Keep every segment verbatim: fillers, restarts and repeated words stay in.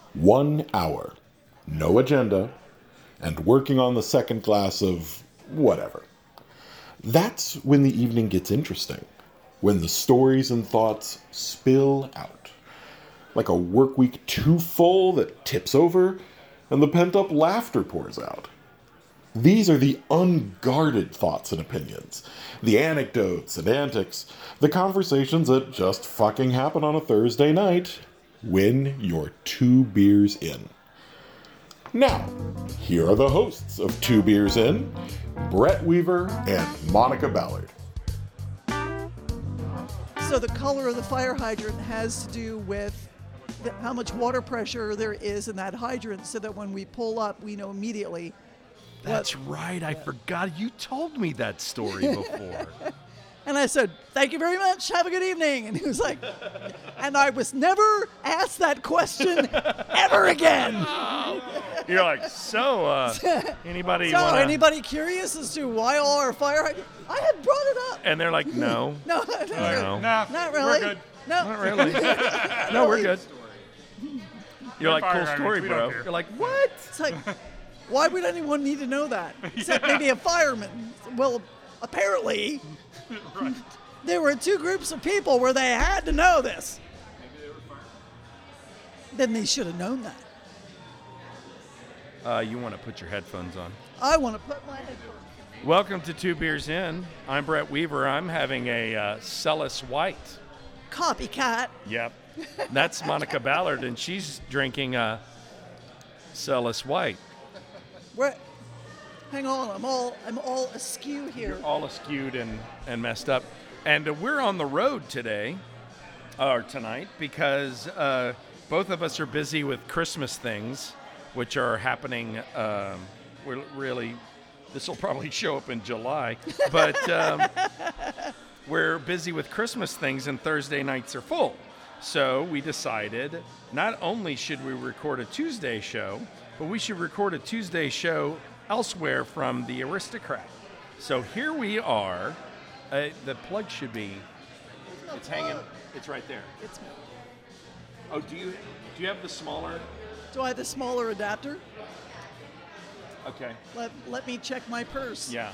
One hour, no agenda, and working on the second glass of whatever. That's when the evening gets interesting, when the stories and thoughts spill out. Like a work week too full that tips over, and the pent-up laughter pours out. These are the unguarded thoughts and opinions, the anecdotes and antics, the conversations that just fucking happen on a Thursday night when you're two beers in. Now, here are the hosts of Two Beers In, Brett Weaver and Monica Ballard. So the color of the fire hydrant has to do with the, how much water pressure there is in that hydrant, so that when we pull up, we know immediately. That's what, right. I forgot. You told me that story before. And I said, thank you very much. Have a good evening. And he was like, and I was never asked that question ever again. You're like, so, uh, anybody So, wanna... anybody curious as to why all our fire hydrants? I had brought it up. And they're like, no. no, no, no, no. Not really. We're good. No. Not really. No, we're good. You're like, cool Fire story, hydrants, we don't bro. care. You're like, what? It's like, why would anyone need to know that? Except maybe a fireman. Well, apparently, Right. there were two groups of people where they had to know this. Then they should have known that. Uh, you want to put your headphones on. I want to put my headphones. Welcome to Two Beers In. I'm Brett Weaver. I'm having a uh, Celis White. Copycat. Yep. That's Monica Ballard, and she's drinking a Celis White. Where, hang on, I'm all I'm all askew here. All askewed and, and messed up. And uh, we're on the road today, or tonight, because uh, both of us are busy with Christmas things, which are happening, um, we're really, this will probably show up in July, but um, we're busy with Christmas things and Thursday nights are full. So we decided not only should we record a Tuesday show, but we should record a Tuesday show elsewhere from the Aristocrat. So here we are. Uh, the plug should be, it's hanging, it's right there. It's, Oh, do you do you have the smaller? do I have the smaller adapter? Okay. Let, let me check my purse. Yeah.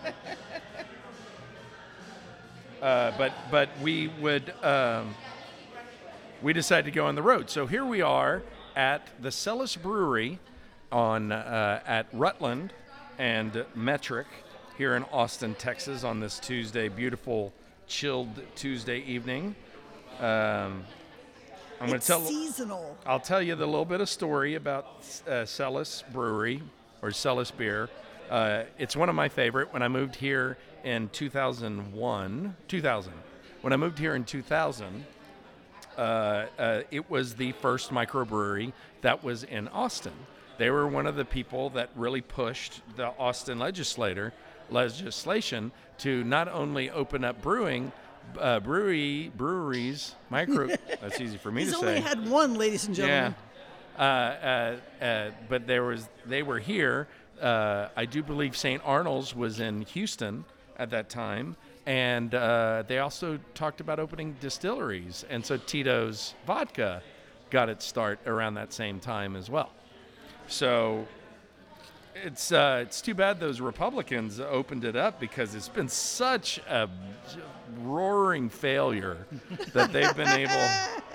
uh, but but we would um, we decided to go on the road. So here we are at the Celis Brewery on uh, at Rutland and Metric here in Austin, Texas, on this Tuesday, beautiful chilled Tuesday evening. Um, I'm going It's to tell. seasonal. I'll tell you the little bit of story about uh, Celis Brewery or Celis Beer. Uh, it's one of my favorite. When I moved here in two thousand one, two thousand, when I moved here in two thousand, uh, uh, it was the first microbrewery that was in Austin. They were one of the people that really pushed the Austin legislator legislation to not only open up brewing, uh, brewery breweries, micro. That's easy for me He's to only say. had one, ladies and gentlemen. Yeah. Uh, uh, uh, but there was, they were here. Uh, I do believe Saint Arnold's was in Houston at that time, and uh, they also talked about opening distilleries. And so Tito's Vodka got its start around that same time as well. So it's uh, it's too bad those Republicans opened it up, because it's been such a roaring failure that they've been able.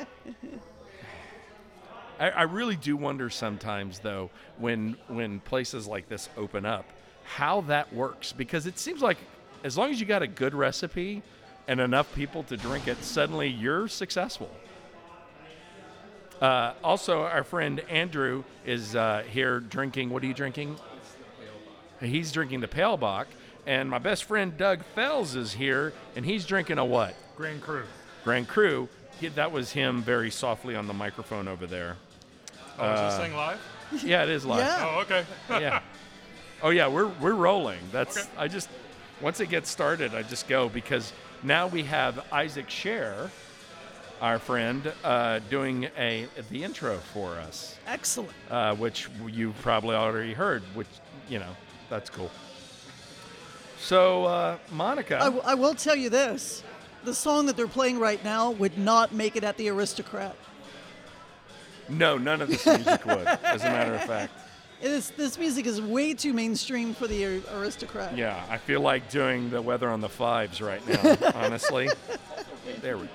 I, I really do wonder sometimes, though, when when places like this open up, how that works, because it seems like as long as you got a good recipe and enough people to drink it, suddenly you're successful. Uh, also, our friend Andrew is uh, here drinking. What are you drinking? He's drinking the Pale Bock. And my best friend Doug Fells is here, and he's drinking a what? Grand Cru. Grand Cru. He, that was him very softly on the microphone over there. Oh, is Uh, this thing live? Yeah, it is live. Yeah. Oh, okay. Yeah. Oh yeah, we're we're rolling. That's Okay. I just once it gets started, I just go, because now we have Isaac Scher, our friend, uh, doing a the intro for us, Excellent. uh, which you probably already heard. Which you know, that's cool. So uh, Monica, I, w- I will tell you this. The song that they're playing right now would not make it at the Aristocrat. No, none of this music would, as a matter of fact. It is, this music is way too mainstream for the ar- aristocrat. Yeah, I feel like doing the Weather on the Fives right now, honestly. There we go.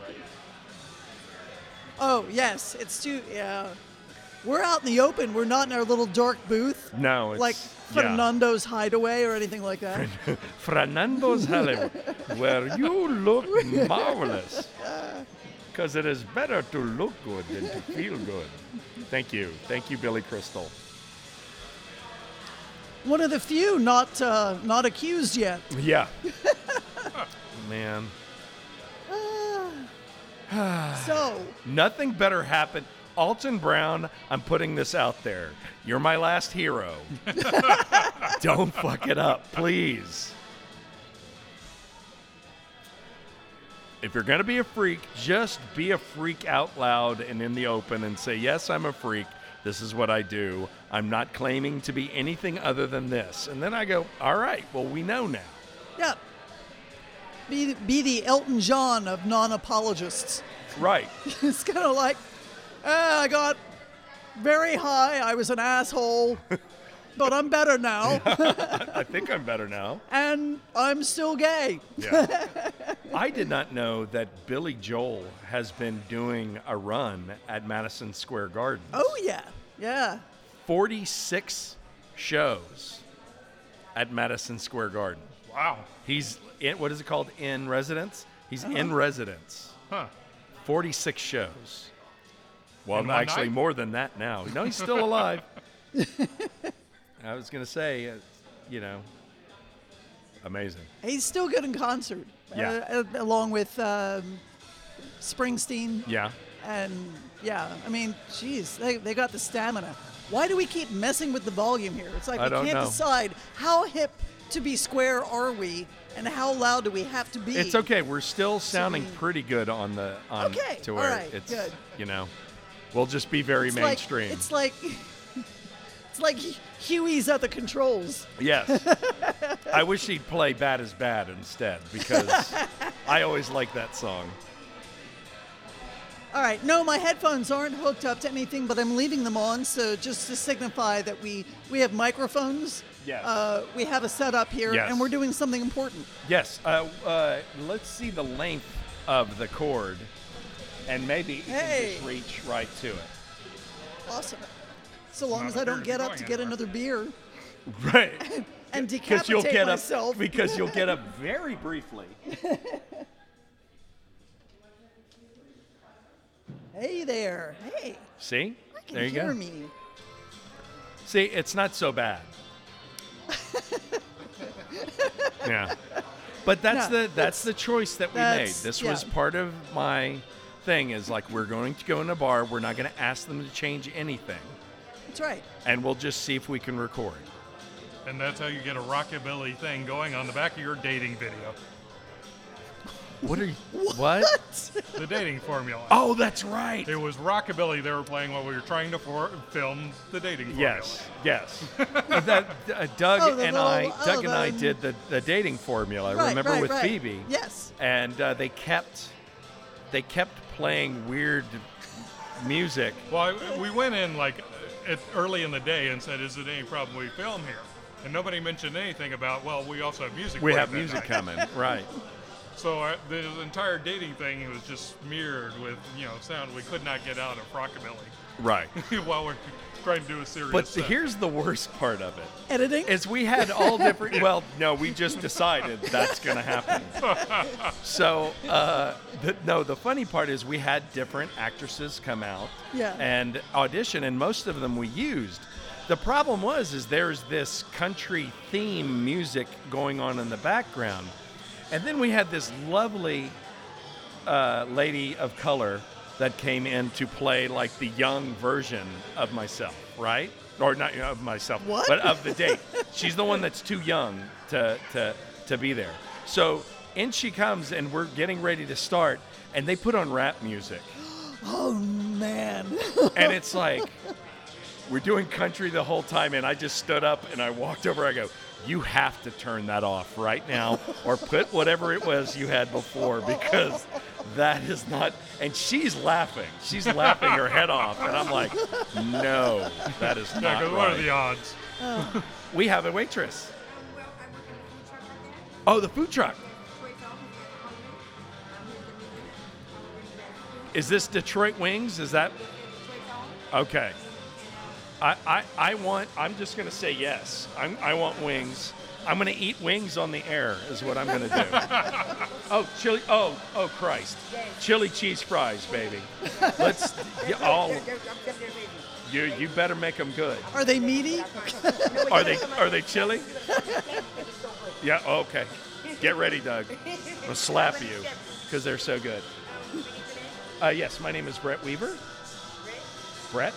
Oh, yes. It's too, yeah. We're out in the open. We're not in our little dark booth. No, it's... Like yeah. Fernando's Hideaway or anything like that. Fernando's Hideaway, where you look marvelous. Because it is better to look good than to feel good. Thank you. Thank you, Billy Crystal. One of the few not uh, not accused yet. Yeah. Man. So, Nothing better happened. Alton Brown, I'm putting this out there. You're my last hero. Don't fuck it up, please. If you're going to be a freak, just be a freak out loud and in the open and say, yes, I'm a freak. This is what I do. I'm not claiming to be anything other than this. And then I go, all right, well, we know now. yeah. Be, be the Elton John of non-apologists. Right. It's kind of like, eh, I got very high. I was an asshole. But I'm better now. I think I'm better now. And I'm still gay. Yeah. I did not know that Billy Joel has been doing a run at Madison Square Garden. Oh, yeah. Yeah. forty-six shows at Madison Square Garden. Wow. He's in, what is it called? In residence? He's Uh-huh. in residence. Huh. forty-six shows. Well, In one actually night? more than that now. No, he's still alive. I was going to say, uh, you know, amazing. He's still good in concert. Yeah. Uh, uh, along with um, Springsteen. Yeah. And, yeah, I mean, geez, they, they got the stamina. Why do we keep messing with the volume here? It's like I we don't can't know. decide how hip to be square are we and how loud do we have to be. It's okay. We're still sounding we- pretty good on the on Okay, to all where right, it's good. you know, we'll just be very It's mainstream. Like, it's like it's like Huey's at the controls. Yes. I wish he'd play Bad is Bad instead because I always like that song. All right, no, my headphones aren't hooked up to anything, but I'm leaving them on, so just to signify that we we have microphones. Yes. Uh, we have a setup here, Yes. and we're doing something important. Yes. Uh, uh, let's see the length of the cord, and maybe you Hey. can just reach right to it. Awesome. So long Not as I don't appears get to up going to get anywhere. another beer Right. and Because you'll decapitate get myself. up. Because you'll get up very briefly. Hey there. Hey. See? I can There you hear go. me. See, it's not so bad. Yeah. But that's No, the that's the choice that we made. that's- This yeah. was part of my thing is like we're going to go in a bar, we're not going to ask them to change anything, That's right. and we'll just see if we can record. And that's how you get a rockabilly thing going on the back of your dating video. What are you What? The dating formula. Oh, that's right. It was rockabilly they were playing while we were trying to for- film the dating formula. Yes, yes. that, uh, Doug Oh, the and little- I, oh, Doug and I the- did the, the dating formula. Right, remember right, with right. Phoebe? Yes. And uh, they kept they kept playing weird music. Well, I, we went in like at, early in the day and said, "Is it any problem we film here?" And nobody mentioned anything about, well, we also have music. We playing have that music night. coming, right? So uh, the entire dating thing was just smeared with, you know, sound we could not get out of rockabilly Right. while we're trying to do a serious. But set. here's the worst part of it. Editing. Is we had all different. Well, no, we just decided that's going to happen. So, uh, the, no, the funny part is we had different actresses come out Yeah. and audition, and most of them we used. The problem was, is there's this country theme music going on in the background, and then we had this lovely uh, lady of color that came in to play like the young version of myself, right? Or not you know, of myself, What? but of the date. She's the one that's too young to, to, to be there. So in she comes, and we're getting ready to start, and they put on rap music. Oh, man. And it's like, we're doing country the whole time, and I just stood up, and I walked over, I go, you have to turn that off right now, or put whatever it was you had before, because That is not, and she's laughing. She's laughing her head off, and I'm like, no, that is Yeah, not 'cause right. what are the odds? We have a waitress. Well, I work in the food truck over there. Oh, the food truck. Detroit Falls, I'm here the meeting. Is this Detroit Wings? Is that Detroit Falls. okay? I, I, I want. I'm just gonna say yes. I'm, I want wings. I'm gonna eat wings on the air. Is what I'm gonna do. Oh, chili. Oh, oh Christ. Chili cheese fries, baby. Let's. Yeah, all. You you better make them good. Are they meaty? Are they are they chili? Yeah. Okay. Get ready, Doug. I'll slap you because they're so good. Uh, yes, my name is Brett Weaver. Brett.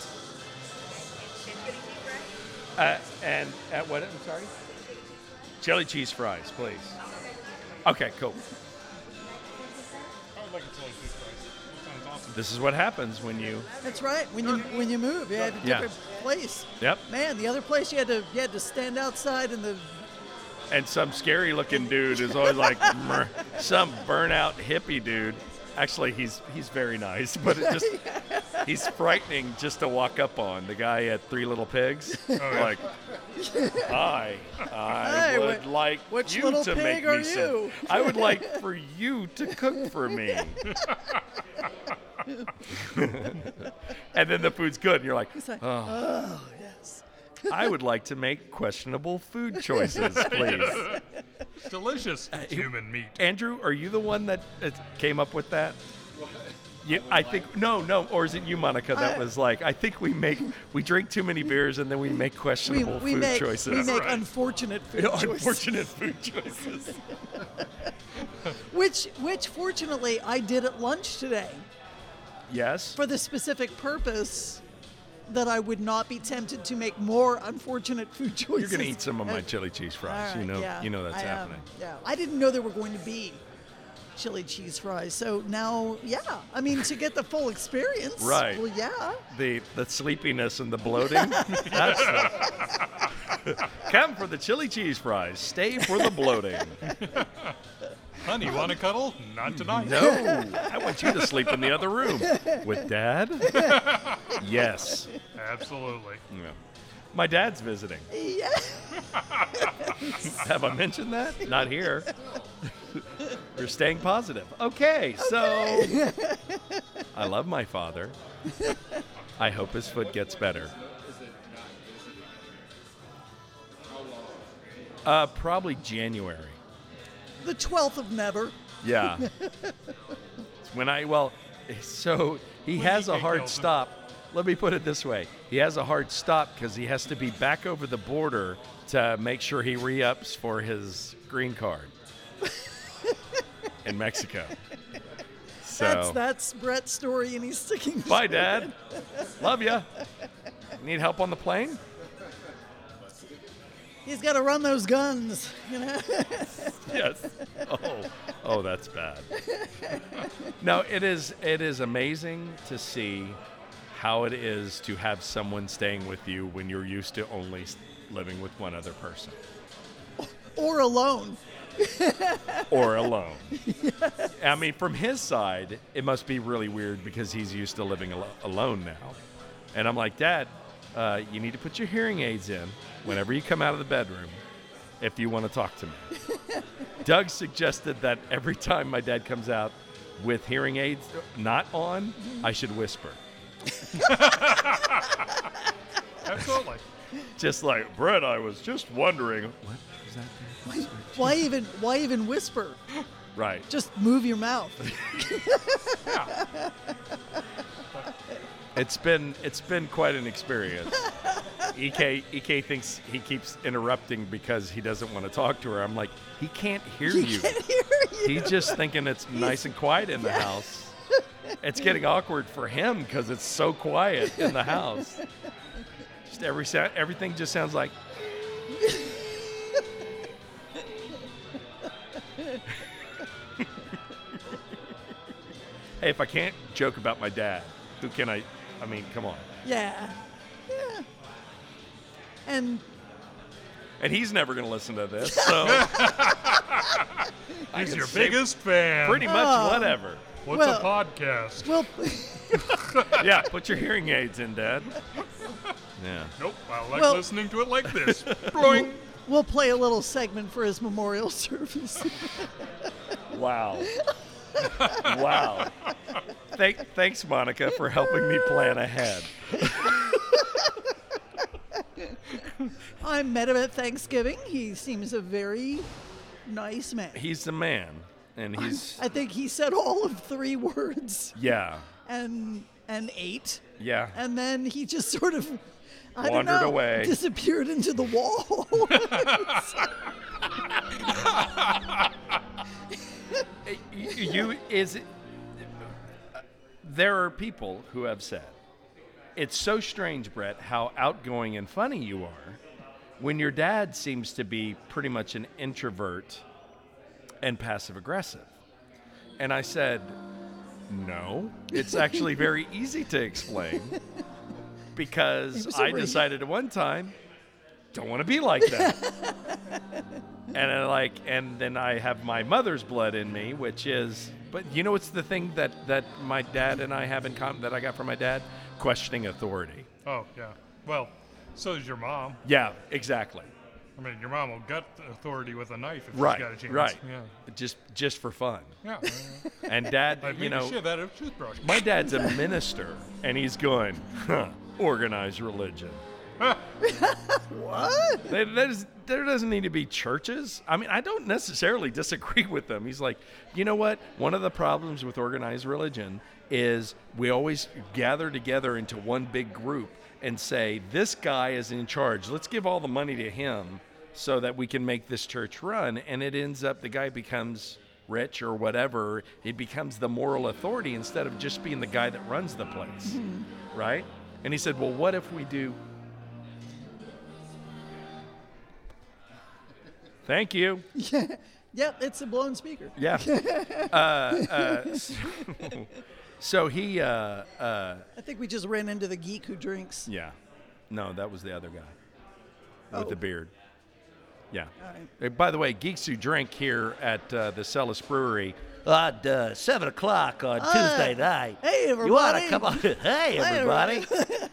Uh, and at what? I'm sorry. Chili cheese fries, please. Okay, cool. I would like a chili cheese fries. That sounds awesome. This is what happens when you. That's right. When you when you move, you had a Yeah. different place. Yep. Man, the other place you had to you had to stand outside in the. And some scary looking dude is always like "Meh," some burnout hippie dude. Actually, he's he's very nice, but it just he's frightening just to walk up on. The guy at Three Little Pigs, like, hi, I Hey, would wh- like which you little to pig make are me some. you?" I would like for you to cook for me. And then the food's good, and you're like, It's like, oh, oh yes. I would like to make questionable food choices, please. Delicious human meat. Andrew, are you the one that uh, came up with that? You, I think no, no, or is it you, Monica? That I- was like, I think we make we drink too many beers and then we make We, questionable we food make choices. we make right. unfortunate food Yeah, choices. unfortunate food choices. Which which fortunately I did at lunch today Yes. for the specific purpose that I would not be tempted to make more unfortunate food choices. You're gonna eat some of my Uh, chili cheese all fries. right, you know, yeah, you know that's I, um, happening. yeah, I didn't know there were going to be chili cheese fries. So now, yeah, I mean to get the full experience. Right. Well, yeah. The the sleepiness and the bloating. That's the, come for the chili cheese fries. Stay for the bloating. Honey, want to cuddle? Not tonight. No, I want you to sleep in the other room with Dad. Yes. Absolutely. Yeah. My dad's visiting. Yeah. Have I mentioned that? Not here. You're staying positive. Okay, so I love my father. I hope his foot gets better. Uh, probably January. The twelfth of never. Yeah. It's when I, well, so he When has he a can hard kill them. stop. Let me put it this way. He has a hard stop because he has to be back over the border to make sure he re-ups for his green card in Mexico. So, That's that's Brett's story, and he's sticking. bye, Dad. Love ya. Need help on the plane? He's got to run those guns, you know. Yes. Oh, oh, that's bad. No, it is. It is amazing to see how it is to have someone staying with you when you're used to only s- living with one other person Or alone. or alone. I mean, from his side, it must be really weird because he's used to living al- alone now. And I'm like, Dad, uh, you need to put your hearing aids in whenever you come out of the bedroom if you want to talk to me. Doug suggested that every time my dad comes out with hearing aids not on, I should whisper. Absolutely. Just like, Brett, I was just wondering. What is that? There? Why even why even whisper? Right. Just move your mouth. It's been it's been quite an experience. E K E K thinks he keeps interrupting because he doesn't want to talk to her. I'm like, he can't hear He you. can't hear you. He's just thinking it's nice and quiet in the house. It's getting awkward for him because it's so quiet in the house. Just every sound, everything just sounds like. Hey, if I can't joke about my dad, who can I? I mean, come on. Yeah. Yeah. And And he's never going to listen to this, so I He's can your say biggest fan. pretty much Oh. whatever. What's Well- a podcast? Well, Yeah, put your hearing aids in, Dad. Yeah. Nope, I like Well- listening to it like this. Bloing. we'll play a little segment for his memorial service. Wow. Wow. Thank, thanks, Monica, for helping me plan ahead. I met him at Thanksgiving. He seems a very nice man. He's the man, and he's I think he said all of three words yeah, and and ate, yeah. and then he just sort of I don't Wandered know, away. disappeared into the wall. You is it, there are people who have said it's so strange, Brett, how outgoing and funny you are when your dad seems to be pretty much an introvert and passive aggressive. And I said, no, it's actually very easy to explain because was I already- decided at one time, don't want to be like that. And I like, and then I have my mother's blood in me, which is, but you know, what's the thing that that my dad and I have in common that I got from my dad? Questioning authority. Oh, yeah. Well, so does your mom. Yeah, exactly. I mean, your mom will gut the authority with a knife if Right, she's got a chance. right. Yeah. Just just for fun. Yeah. yeah, yeah. And dad, I'd you maybe know, shave that a toothbrush. my dad's a minister, and he's going, huh, organized religion. What? There, there's, there doesn't need to be churches. I mean, I don't necessarily disagree with them. He's like, you know what? One of the problems with organized religion is we always gather together into one big group and say, this guy is in charge. Let's give all the money to him so that we can make this church run. And it ends up the guy becomes rich or whatever. It becomes the moral authority instead of just being the guy that runs the place. Right? And he said, well, what if we do... Thank you. Yep, it's a blown speaker. Yeah. uh, uh, so, so he, uh, uh, I think we just ran into the geek who drinks. yeah. No, that was the other guy with Oh. the beard. Yeah. All right. Uh, by the way, Geeks Who Drink here at uh, the Celis Brewery on uh, seven o'clock on Tuesday night. Hey, You want everybody. to come on? Hey, everybody.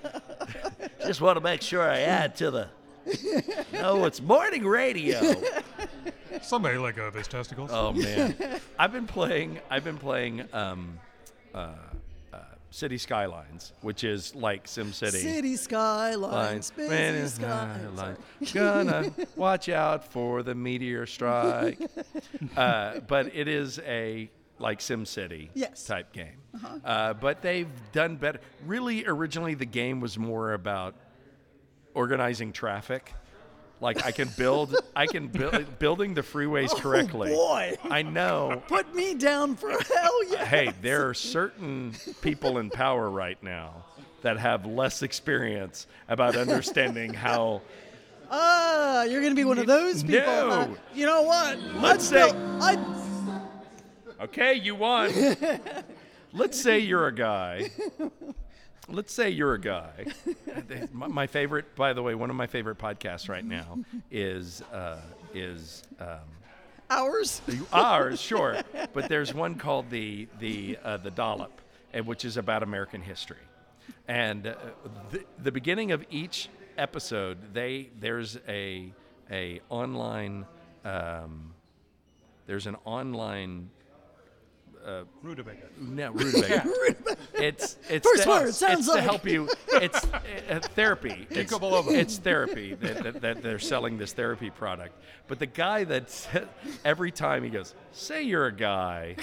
Just want to make sure I add to the. No, it's morning radio. Somebody let go of his testicles. Oh man, I've been playing. I've been playing um, uh, uh, City Skylines, which is like SimCity. City skylines, busy Man, skylines. Gonna watch out for the meteor strike. Uh, but it is a like SimCity Yes. type game. Uh, but they've done better. Really, originally the game was more about organizing traffic. Like I can build, I can build building the freeways correctly. Oh boy, I know. put me down for hell yeah. Hey, there are certain people in power right now that have less experience about understanding how. Ah, you're gonna be one of those people. No. Uh, you know what? Let's I'd say- build- I'd- Okay, you won. Let's say you're a guy. Let's say you're a guy. My, my favorite, by the way, one of my favorite podcasts right now is uh, is um, ours. ours, sure. But there's one called the the uh, the Dollop, and which is about American history. And uh, the, the beginning of each episode, they there's a a online um, there's an online. Rutabaga. No, rutabaga. It's it's First to, word, sounds it's like- to help you. It's uh, therapy. It's, Ginkgo biloba. it's therapy that, that, that they're selling this therapy product. But the guy that's every time he goes, say you're a guy.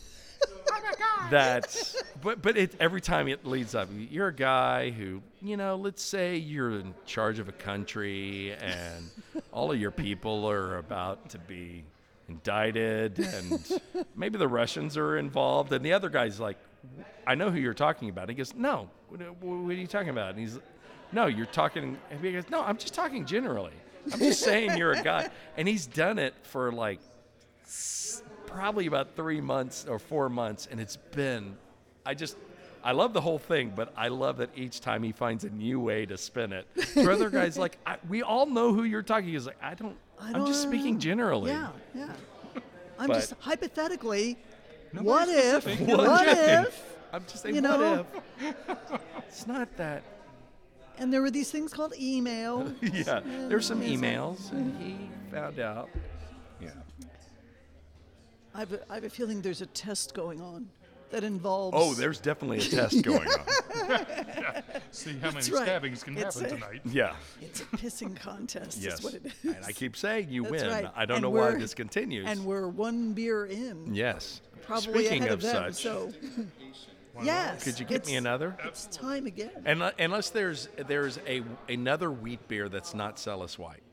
That's but but it every time it leads up. You're a guy who, you know, let's say you're in charge of a country and all of your people are about to be indicted and maybe the Russians are involved, and the other guy's like, I know who you're talking about. He goes, no, what, what are you talking about? And he's, no, you're talking, and he goes, no, I'm just talking generally. I'm just saying you're a guy. And he's done it for like s- probably about three months or four months, and it's been, I just, I love the whole thing, but I love that each time he finds a new way to spin it. The other guy's like, I, we all know who you're talking. He's like, I don't, I I'm don't just speaking generally. Yeah, yeah. I'm But- just hypothetically, Nobody what if? specific. What, You're objecting. if? I'm just saying, You what know? if? It's not that. And there were these things called email. Yeah, there's some and- emails, and he found out. Yeah. I have, a, I have a feeling there's a test going on that involves. Oh, there's definitely a test going on. See how That's many right. stabbings can It's happen a- tonight. Yeah. It's a pissing contest. Yes. Is what it is. And I keep saying you That's win. right. I don't And know why we're- this continues. And we're one beer in. yes. Probably Speaking ahead of, of them. such, So. Yes. could you get me it's- another? It's time again. And unless there's there's a another wheat beer that's not Celis White.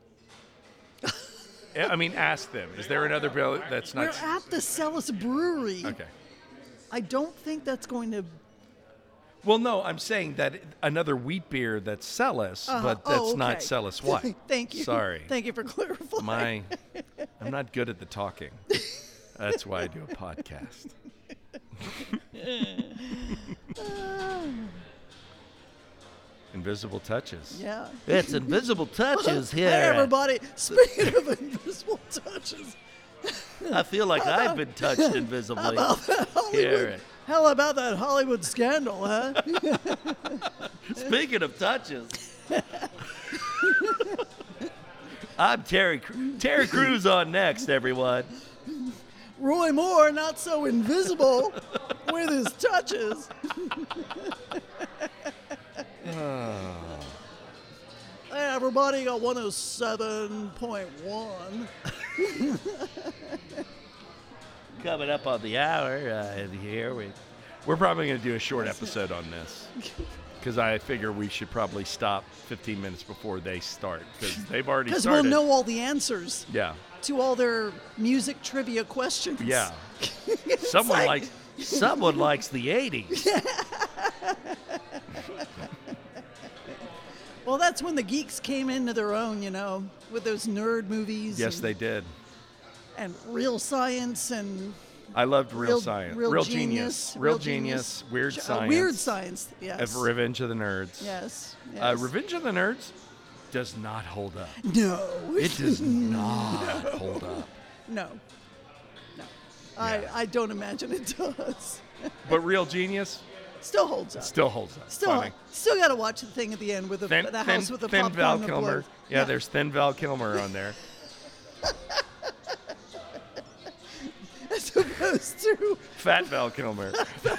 I mean, ask them. Is there another beer that's We're not? at the Celis Brewery. Okay. I don't think that's going to. Well, no, I'm saying that another wheat beer that's Celis, Uh, but that's oh, not okay. Celis White. Thank you. Sorry. Thank you for clarifying. My, I'm not good at the talking. That's why I do a podcast. Invisible touches. Yeah. It's invisible touches here. Hey, everybody. Speaking of invisible touches, I feel like I've been touched invisibly. Here. how about that Hollywood scandal, huh? Speaking of touches, I'm Terry. Cru- Terry Crews on next, everyone. Roy Moore, not so invisible with his touches. Hey, everybody, got one oh seven point one. Coming up on the hour, uh, and here we. We're probably going to do a short episode on this because I figure we should probably stop fifteen minutes before they start because they've already Because we'll started. know all the answers Yeah, to all their music trivia questions. yeah. Someone like- likes. Someone likes the eighties. Well, that's when the geeks came into their own, you know, with those nerd movies. Yes, and, they did. And Real Science and I loved Real, Real Science, Real Genius, Genius, Real Real Genius, Genius. Weird uh, Science, Weird Science. Yes. of Revenge of the Nerds. Yes. yes. Uh, Revenge of the Nerds does not hold up. No. It does not hold up. No. No. I, I don't imagine it does. But Real Genius Still holds up. still holds up. Still, Funny. still got to watch the thing at the end with the, Thin, the thin, house with the thin popcorn Val and the Kilmer. blood. Yeah, there's thin Val Kilmer on there. As opposed to, Fat Val Kilmer.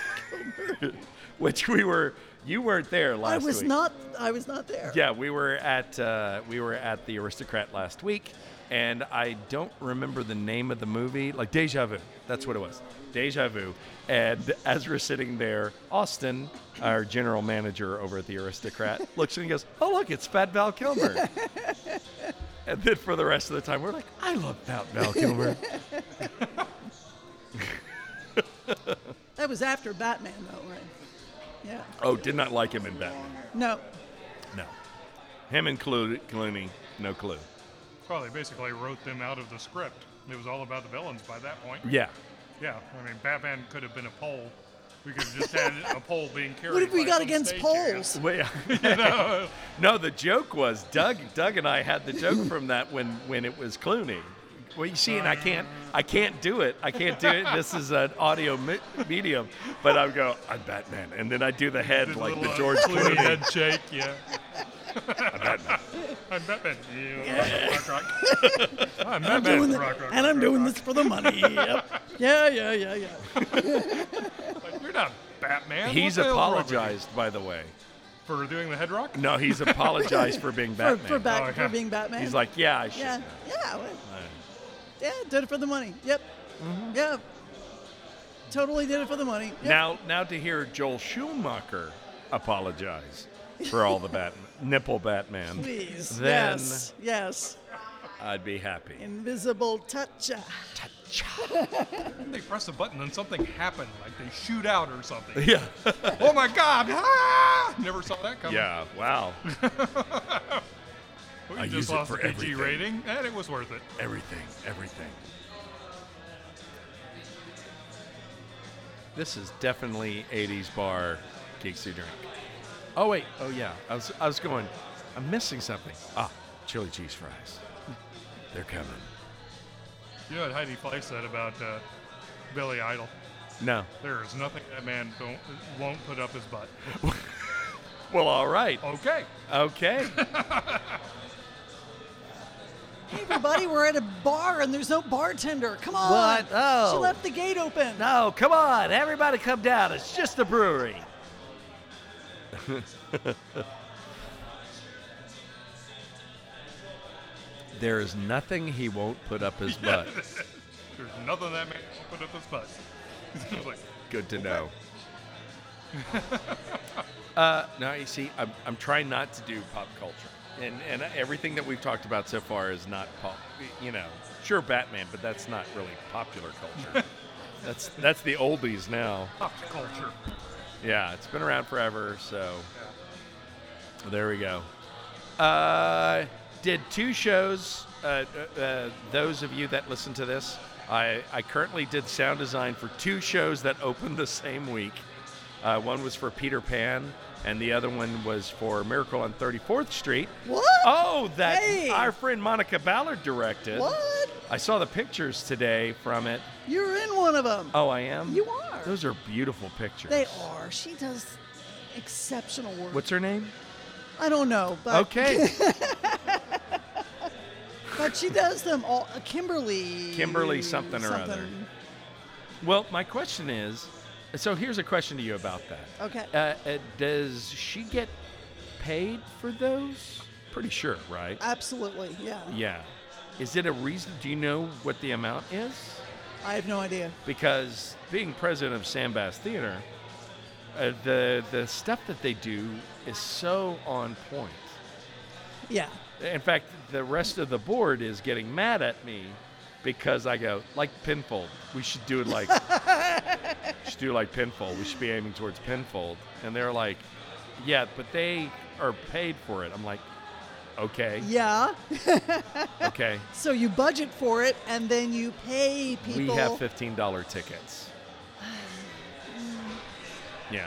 Which we were. You weren't there last I week. was not. I was not there. Yeah, we were at uh, we were at the Aristocrat last week, and I don't remember the name of the movie. Like Deja Vu, that's what it was. Deja Vu. And as we're sitting there, Austin, our general manager over at the Aristocrat, looks and he goes, "Oh look, it's Fat Val Kilmer." And then for the rest of the time, we're like, "I love Fat Val Kilmer." That was after Batman, though, right? Yeah. Oh, did not like him in Batman. No. No, him and Clo- Clooney, no clue. Well, they basically wrote them out of the script. It was all about the villains by that point. Yeah. Yeah, I mean, Batman could have been a pole. We could have just had a pole being carried. What have we by got some against stagehand. polls? Well, yeah. No, the joke was Doug. Doug and I had the joke from that when, when it was Clooney. Well, you see, and I can't, I can't do it. I can't do it. This is an audio me- medium, but I would go, "I'm Batman," and then I do the head Did a like little, the uh, George Clooney Clooney. head shake, yeah. I'm Batman. I'm Batman. Yeah. Rock, rock. I'm I'm Batman. doing the- rock, rock, and rock, I'm rock, doing rock. this for the money. Yep. Yeah, yeah, yeah, yeah. Like, you're not Batman. He's What the hell's wrong with you? apologized, by the way. For doing the head rock? No, he's apologized for being For, Batman. for, bat, Oh, yeah. for being Batman. He's like, yeah, I should. yeah, yeah, well, yeah, did it for the money. Yep. Mm-hmm. Yeah. Totally did it for the money. Yep. Now, now to hear Joel Schumacher apologize for all the Batman, nipple Batman, Please. then yes. Yes. I'd be happy. Invisible touch. They press a button and something happened, like they shoot out or something. Yeah. Oh my God! Ah! Never saw that coming. Yeah. Wow. We I just use it lost for the P G everything. rating, and it was worth it. Everything, everything. This is definitely eighties bar Geeks Who Drink. Oh wait, oh yeah, I was I was going. I'm missing something. Ah, chili cheese fries. They're coming. You know what Heidi Fleiss said about uh, Billy Idol? No. There is nothing that man don't, won't put up his butt. Well, all right. Okay. Okay. Hey, everybody, we're at a bar and there's no bartender. Come on. What? Oh. She left the gate open. No, come on. Everybody come down. It's just a brewery. There is nothing he won't put up his butt. There's nothing that man won't put up his butt. He's like, Good to know. uh, no, you see, I'm, I'm trying not to do pop culture. And, and everything that we've talked about so far is not pop, you know, sure, Batman, but that's not really popular culture. that's that's the oldies now. pop culture. Yeah, it's been around forever, so there we go. Uh, did two shows. Uh, uh, uh, those of you that listen to this, I, I currently did sound design for two shows that opened the same week. Uh, one was for Peter Pan, and the other one was for Miracle on thirty-fourth Street. What? Oh, that Hey. our friend Monica Ballard directed. What? I saw the pictures today from it. You're in one of them. Oh, I am? You are. Those are beautiful pictures. They are. She does exceptional work. What's her name? I don't know, but Okay. but she does them all. Uh, Kimberly. Kimberly something or other. Well, my question is, so here's a question to you about that. Okay. Uh, uh, does she get paid for those? Pretty sure, right? Absolutely. Yeah. Yeah. Is it a reason? Do you know what the amount is? I have no idea. Because being president of Sandbass Theater, uh, the the stuff that they do is so on point. Yeah. In fact, the rest of the board is getting mad at me because I go, like Pinfold. We should do it like we should do it like Pinfold. We should be aiming towards Pinfold. And they're like, yeah, but they are paid for it. I'm like, okay, Yeah. okay. So you budget for it and then you pay people. We have fifteen dollar tickets. Yeah.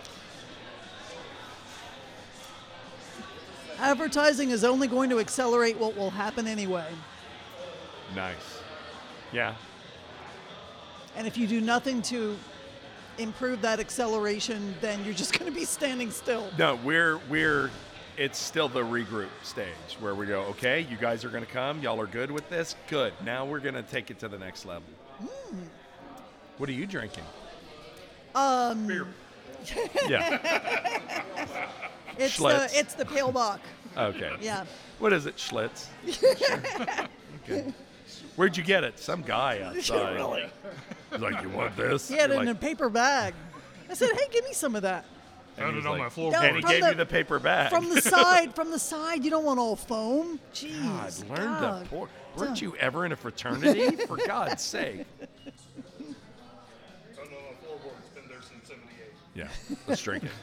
Advertising is only going to accelerate what will happen anyway. Nice. Yeah. And if you do nothing to improve that acceleration, then you're just going to be standing still. No, we're we're it's still the regroup stage where we go, okay, you guys are going to come. Y'all are good with this? Good. Now we're going to take it to the next level. What are you drinking? Um, Beer. Yeah. it's Schlitz. the it's the pale bock. Okay. Yeah. What is it, Schlitz? Sure. Okay. Where'd you get it? Some guy outside. Really? He's like, you want this? He had it You're in a like, paper bag. I said, "Hey, give me some of that." and Found he's it on like- my floor. No, And he from gave the- you the paper bag. From the side, from the side, you don't want all foam. Jeez. God, learn God. to pour. Weren't you ever in a fraternity? For God's sake. Found it on my floorboard. It's been there since seventy-eight. Yeah, let's drink it.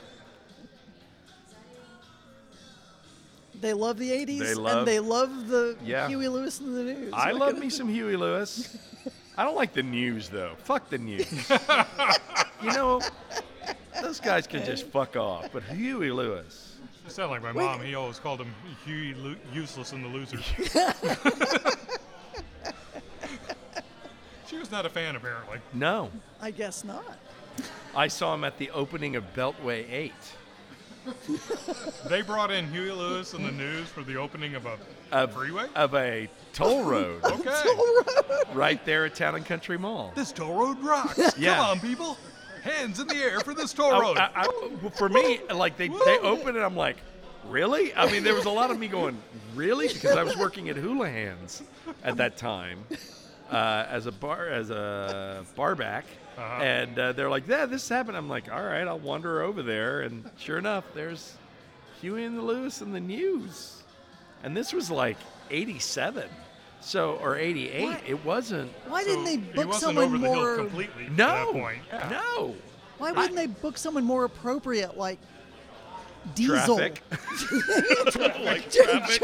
They love the eighties, They love- and they love the Yeah. Huey Lewis and the News. I What love can me some Huey Lewis. I don't like the news, though. Fuck the news. You know, those guys can just fuck off. But Huey Lewis. You sound like my Wait. mom. He always called him Huey Lo- Useless and the Losers. She was not a fan, apparently. No. I guess not. I saw him at the opening of Beltway eight. They brought in Huey Lewis and the News for the opening of a Of, freeway. of a toll road Okay. right there at Town and Country Mall. This toll road rocks. Yeah. Come on, people. Hands in the air for this toll I- road. I- I- for me, like they, they opened it, I'm like, really? I mean, there was a lot of me going, really? Because I was working at Houlihan's at that time uh, as a bar as a barback, Uh-huh. and uh, they're like, yeah, this happened. I'm like, all right, I'll wander over there, and sure enough, there's Huey and the Lewis and the News, and this was like eighty-seven, so or eighty-eight. What? It wasn't. Why So didn't they he book wasn't someone over the more? hill completely at No, that point. no. Why wouldn't they book someone more appropriate, like Diesel? Traffic. like traffic.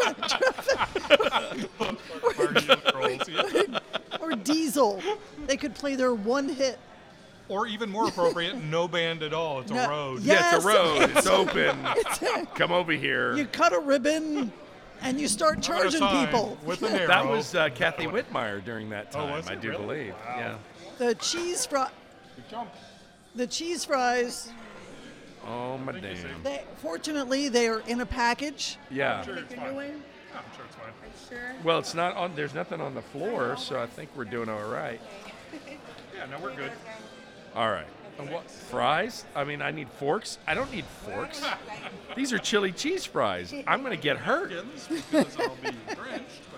Party of Trolls, yeah. Or Diesel? They could play their one hit. Or even more appropriate, no band at all. It's No. a road. Yeah. Yeah, it's a Yes, road. It's it's- open. Come over here. You cut a ribbon, and you start Put a charging sign people. with an arrow. That was uh, Kathy Whitmire during that Oh, time, was I it? do Really? believe. Wow. Yeah. The cheese fry. Good jump. The cheese fries, Oh my Thank you, damn. Sam. they, fortunately, they are in a package. Yeah. I'm sure it's You're fine. doing? Yeah, I'm sure it's fine. Are you sure? Well, it's not on. There's nothing on the floor, so I think we're doing all right. Yeah, no, we're good. All right. And what fries? I mean, I need forks. I don't need forks. These are chili cheese fries. I'm gonna get hurt. Skins, because I'll be drenched, but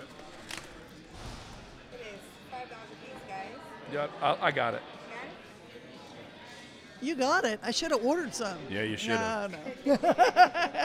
It is five dollars a piece, guys. Yep, I, I got it. Got it? You got it. I should have ordered some. Yeah, you should have. No, no. You guys like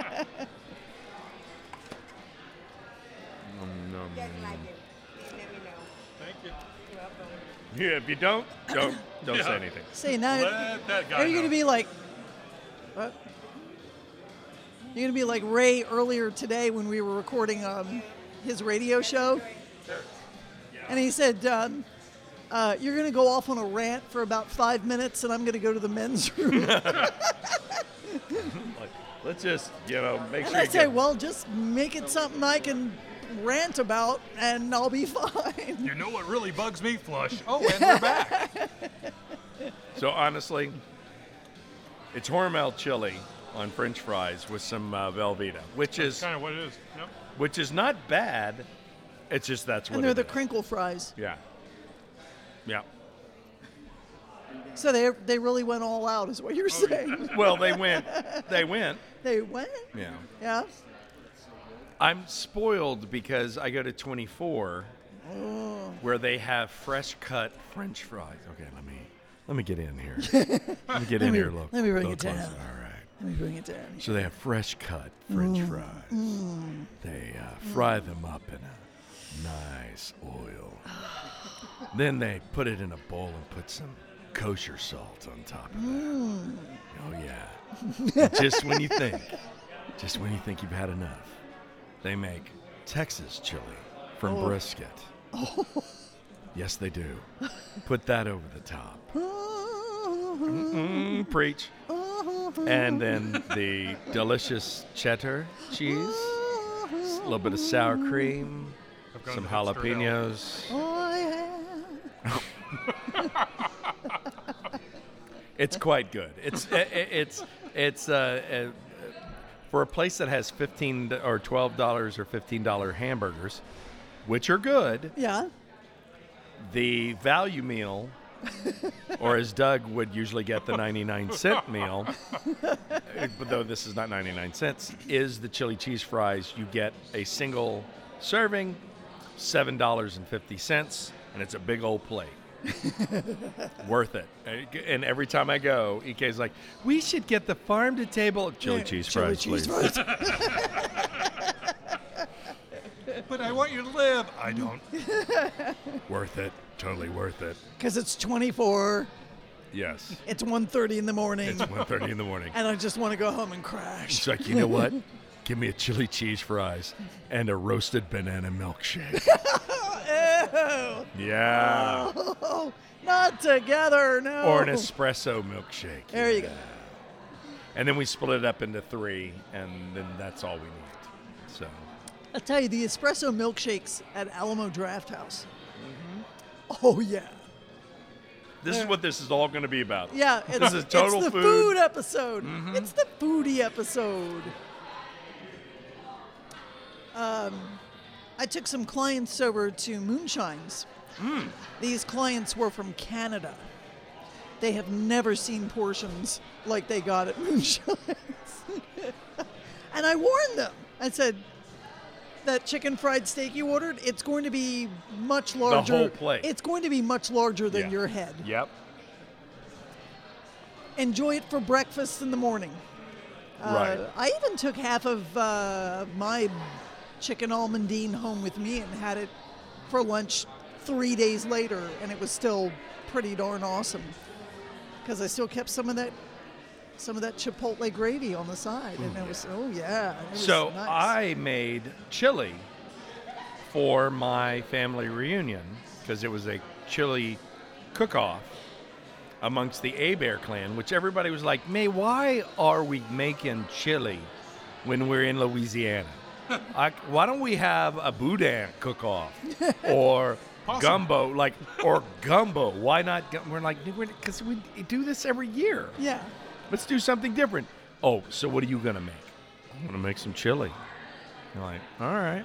it. You let me know. thank you. You're welcome. Yeah, if you don't, don't don't say Yeah. anything. Say now, Let that guy are you know. going to be like, what? You're going to be like Ray earlier today when we were recording um, his radio show, and he said, um, uh, "You're going to go off on a rant for about five minutes, and I'm going to go to the men's room." Like, let's just you know make And sure I you say, get. "Well, just make it something I can rant about, and I'll be fine." You know what really bugs me, Flush? Oh, and we're back. So honestly, it's Hormel chili on French fries with some uh, Velveeta, which That's is kind of what it is. Yep. which is not bad. It's just that's what And they're it the is. crinkle fries. Yeah. Yeah. So they they really went all out, is what you're Oh, saying. Well, they went. They went. They went. Yeah. Yeah. I'm spoiled because I go to twenty-four, where they have fresh cut French fries. Okay, let me let me get in here. Let me get in me- here. Look. let me bring look it closer. down. All right. Let me bring it down. So they have fresh cut French fries. They uh, fry them up in a nice oil. Then they put it in a bowl and put some kosher salt on top of that. Oh yeah. And just when you think, just when you think you've had enough, they make Texas chili from brisket. Yes, they do. Put that over the top. Mm, preach. And then the delicious cheddar cheese, a little bit of sour cream, I've gone some to hipster hell. jalapenos. Oh yeah. It's quite good. It's i- i- it's it's uh, uh, for a place that has fifteen or twelve dollars or fifteen dollar hamburgers, which are good. Yeah. The value meal, or as Doug would usually get, the ninety-nine cent meal, but though this is not ninety-nine cents, is the chili cheese fries. You get a single serving, seven dollars and fifty cents, and it's a big old plate. Worth it. And every time I go, E K's like, we should get the farm to table chili Yeah, cheese chili fries, cheese please. fries. But I want you to live. I don't. Worth it. Totally worth it. Because it's twenty-four. Yes. It's one thirty in the morning. It's one thirty in the morning. And I just want to go home and crash. It's like, you know what? Give me a chili cheese fries and a roasted banana milkshake. Ew. Yeah. Oh, not together, no. Or an espresso milkshake. There you Yeah. go. And then we split it up into three, and then that's all we need. So, I'll tell you, the espresso milkshakes at Alamo Draft House. Mm-hmm. Oh, yeah. this is what this is all going to be about. Yeah, it's, This is total it's the food. food, episode. Mhm. It's the foodie episode. Um, I took some clients over to Moonshines. Mm. These clients were from Canada. They have never seen portions like they got at Moonshines. And I warned them. I said, that chicken fried steak you ordered, it's going to be much larger. whole plate. It's going to be much larger than Yeah. your head. Yep. Enjoy it for breakfast in the morning. Right. Uh, I even took half of uh, my chicken almondine home with me and had it for lunch three days later, and it was still pretty darn awesome because I still kept some of that, some of that chipotle gravy on the side, and it was oh yeah. It was So nice. I made chili for my family reunion because it was a chili cook-off amongst the Abear clan, which everybody was like, May, why are we making chili when we're in Louisiana? I, why don't we have a boudin cook-off or Possum. gumbo, like, or gumbo. Why not? Gum-? We're like, because we do this every year. Yeah. Let's do something different. Oh, so what are you going to make? I'm going to make some chili. You're like, all right.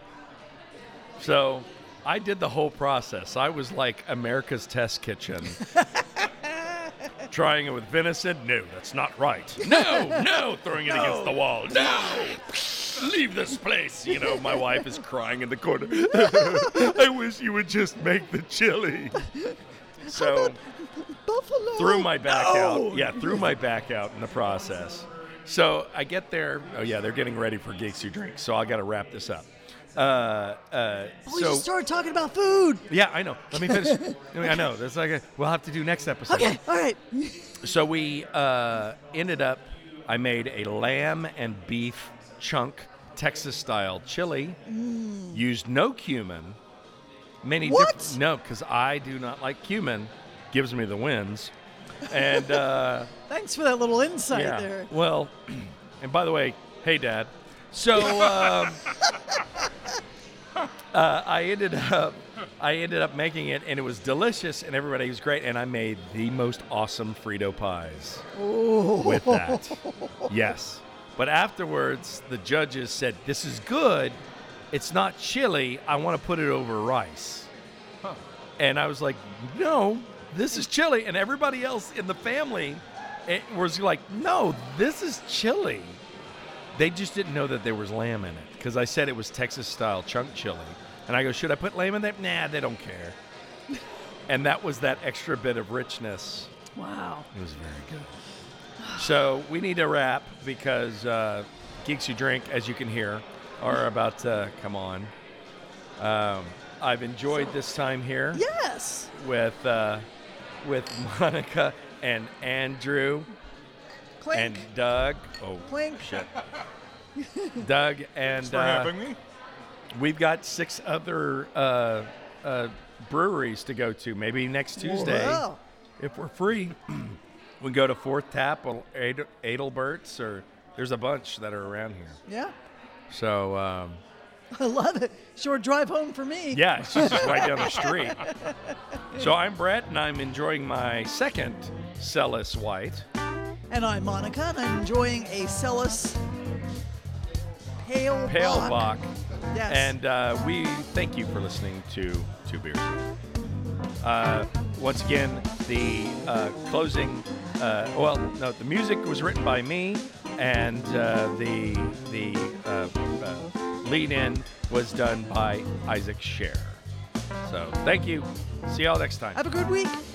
So I did the whole process. I was like America's Test Kitchen. Trying it with venison? No, that's not right. No, no, throwing it against the wall. No, leave this place. You know, my wife is crying in the corner. I wish you would just make the chili. So Buffalo. threw my back No. out. Yeah, threw my back out in the process. So I get there. Oh, yeah, they're getting ready for Geeks Who Drink. So I got to wrap this up. Uh, uh, We so just started talking about food. yeah, I know. Let me finish. I know. That's like a, we'll have to do next episode. Okay, all right. So we uh, ended up. I made a lamb and beef chunk Texas style chili. Used no cumin. Many What? diff- no, because I do not like cumin. Gives me the wins. And uh, Thanks for that little insight yeah. there. Well, and by the way, hey Dad. So um, uh, I ended up. I ended up making it, and it was delicious, and everybody was great, and I made the most awesome Frito pies with that. Yes. But afterwards, the judges said, this is good. It's not chili. I want to put it over rice. Huh. And I was like, no, this is chili. And everybody else in the family it was like, no, this is chili. They just didn't know that there was lamb in it because I said it was Texas-style chunk chili. And I go, should I put lamb in there? Nah, they don't care. And that was that extra bit of richness. Wow. It was very good. So we need to wrap because uh, Geeks Who Drink, as you can hear, are about to come on. Um, I've enjoyed this time here Yes. with uh, with Monica and Andrew Clink. and Doug. Oh, Clink. shit. Doug and Thanks for uh, having me. we've got six other uh, uh, breweries to go to. Maybe next Tuesday, Wow. if we're free, we go to Fourth Tap or Adel- Adelbert's, or there's a bunch that are around here. Yeah. So, um, I love it. Short drive home for me. yeah, it's just right down the street. So I'm Brett, and I'm enjoying my second Celis White. And I'm Monica, and I'm enjoying a Celis Pale Pale Bock. Bock. Yes. And uh, we thank you for listening to Two Beers. Uh, once again, the uh, closing, uh, well, no, the music was written by me, and uh, the the uh, uh, lead-in was done by Isaac Scher. So thank you. See y'all next time. Have a good week.